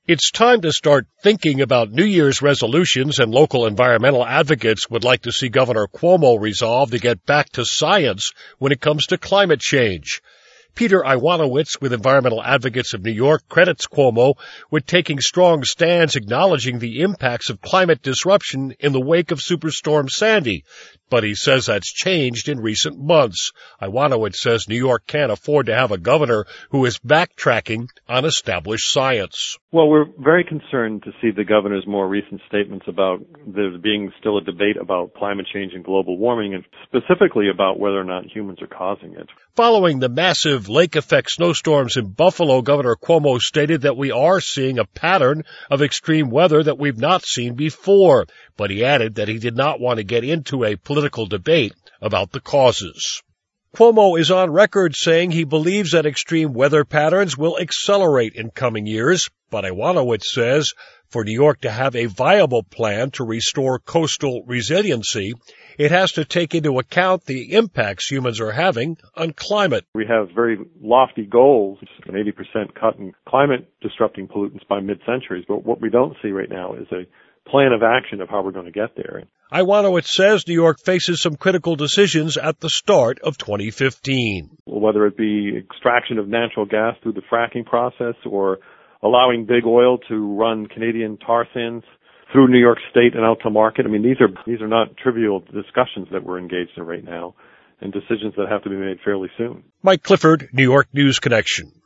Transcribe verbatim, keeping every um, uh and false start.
It's time to start thinking about New Year's resolutions, and local environmental advocates would like to see Governor Cuomo resolve to get back to science when it comes to climate change. Peter Iwanowitz with Environmental Advocates of New York credits Cuomo with taking strong stands acknowledging the impacts of climate disruption in the wake of Superstorm Sandy, but he says that's changed in recent months. Iwanowitz says New York can't afford to have a governor who is backtracking on established science. Well, we're very concerned to see the governor's more recent statements about there being still a debate about climate change and global warming, and specifically about whether or not humans are causing it. Following the massive lake-effect snowstorms in Buffalo, Governor Cuomo stated that we are seeing a pattern of extreme weather that we've not seen before, but he added that he did not want to get into a political debate about the causes. Cuomo is on record saying he believes that extreme weather patterns will accelerate in coming years, but Iwanowitz says for New York to have a viable plan to restore coastal resiliency, it has to take into account the impacts humans are having on climate. We have very lofty goals, an eighty percent cut in climate-disrupting pollutants by mid-centuries, but what we don't see right now is a plan of action of how we're going to get there. Iwanowitz says New York faces some critical decisions at the start of twenty fifteen. Whether it be extraction of natural gas through the fracking process or allowing big oil to run Canadian tar sands through New York State and out to market. I mean, these are these are not trivial discussions that we're engaged in right now, and decisions that have to be made fairly soon. Mike Clifford, New York News Connection.